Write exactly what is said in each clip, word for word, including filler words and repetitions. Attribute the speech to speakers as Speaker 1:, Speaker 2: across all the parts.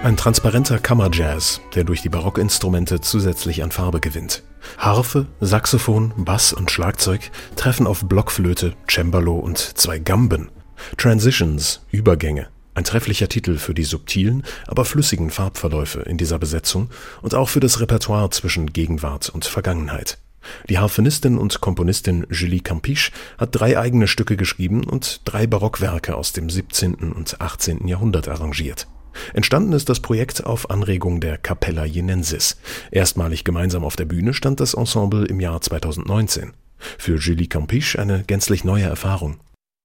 Speaker 1: Ein transparenter Kammerjazz, der durch die Barockinstrumente zusätzlich an Farbe gewinnt. Harfe, Saxophon, Bass und Schlagzeug treffen auf Blockflöte, Cembalo und zwei Gamben. Transitions, Übergänge. Ein trefflicher Titel für die subtilen, aber flüssigen Farbverläufe in dieser Besetzung und auch für das Repertoire zwischen Gegenwart und Vergangenheit. Die Harfenistin und Komponistin Julie Campiche hat drei eigene Stücke geschrieben und drei Barockwerke aus dem siebzehnten und achtzehnten Jahrhundert arrangiert. Entstanden ist das Projekt auf Anregung der Capella Jenensis. Erstmalig gemeinsam auf der Bühne stand das Ensemble im Jahr zweitausendneunzehn. Für Julie Campiche eine gänzlich neue Erfahrung.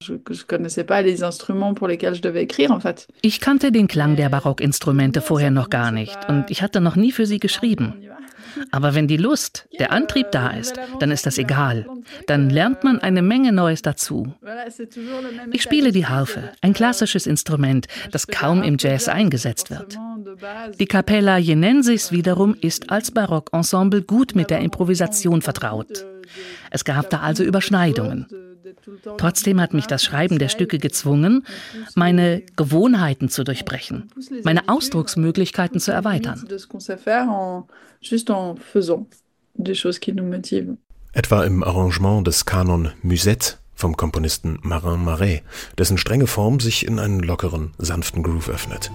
Speaker 2: Ich kannte den Klang der Barockinstrumente vorher noch gar nicht und ich hatte noch nie für sie geschrieben. Aber wenn die Lust, der Antrieb da ist, dann ist das egal. Dann lernt man eine Menge Neues dazu. Ich spiele die Harfe, ein klassisches Instrument, das kaum im Jazz eingesetzt wird. Die Capella Jenensis wiederum ist als Barockensemble gut mit der Improvisation vertraut. Es gab da also Überschneidungen. Trotzdem hat mich das Schreiben der Stücke gezwungen, meine Gewohnheiten zu durchbrechen, meine Ausdrucksmöglichkeiten zu erweitern.
Speaker 1: Etwa im Arrangement des Kanon Musette vom Komponisten Marin Marais, dessen strenge Form sich in einen lockeren, sanften Groove öffnet.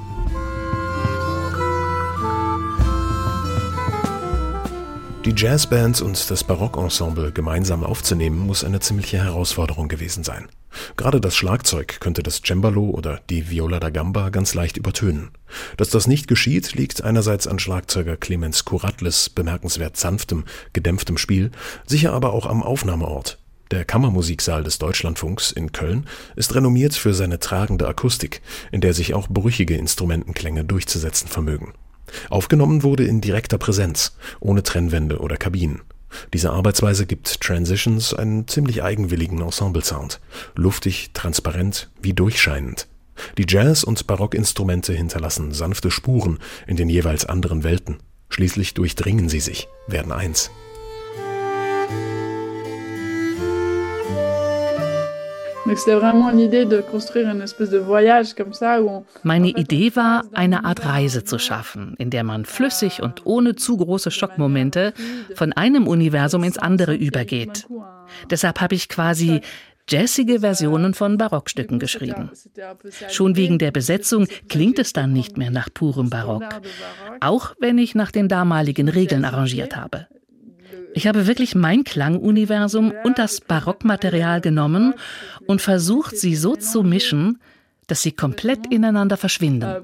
Speaker 1: Die Jazzband und das Barockensemble gemeinsam aufzunehmen, muss eine ziemliche Herausforderung gewesen sein. Gerade das Schlagzeug könnte das Cembalo oder die Viola da Gamba ganz leicht übertönen. Dass das nicht geschieht, liegt einerseits an Schlagzeuger Clemens Kuratlis bemerkenswert sanftem, gedämpftem Spiel, sicher aber auch am Aufnahmeort. Der Kammermusiksaal des Deutschlandfunks in Köln ist renommiert für seine tragende Akustik, in der sich auch brüchige Instrumentenklänge durchzusetzen vermögen. Aufgenommen wurde in direkter Präsenz, ohne Trennwände oder Kabinen. Diese Arbeitsweise gibt Transitions einen ziemlich eigenwilligen Ensemble-Sound. Luftig, transparent, wie durchscheinend. Die Jazz- und Barockinstrumente hinterlassen sanfte Spuren in den jeweils anderen Welten. Schließlich durchdringen sie sich, werden eins.
Speaker 2: Meine Idee war, eine Art Reise zu schaffen, in der man flüssig und ohne zu große Schockmomente von einem Universum ins andere übergeht. Deshalb habe ich quasi jazzige Versionen von Barockstücken geschrieben. Schon wegen der Besetzung klingt es dann nicht mehr nach purem Barock, auch wenn ich nach den damaligen Regeln arrangiert habe. Ich habe wirklich mein Klanguniversum und das Barockmaterial genommen und versucht, sie so zu mischen, dass sie komplett ineinander verschwinden.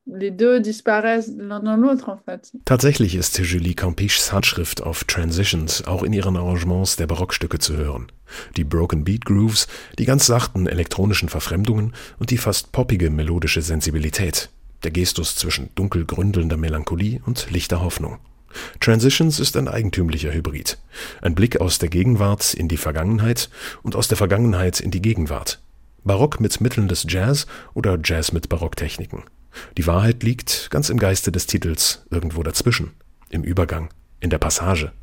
Speaker 1: Tatsächlich ist Julie Campiches Handschrift auf Transitions auch in ihren Arrangements der Barockstücke zu hören. Die Broken Beat Grooves, die ganz sachten elektronischen Verfremdungen und die fast poppige melodische Sensibilität. Der Gestus zwischen dunkel gründelnder Melancholie und lichter Hoffnung. Transitions ist ein eigentümlicher Hybrid. Ein Blick aus der Gegenwart in die Vergangenheit und aus der Vergangenheit in die Gegenwart. Barock mit Mitteln des Jazz oder Jazz mit Barocktechniken. Die Wahrheit liegt ganz im Geiste des Titels, irgendwo dazwischen, im Übergang, in der Passage.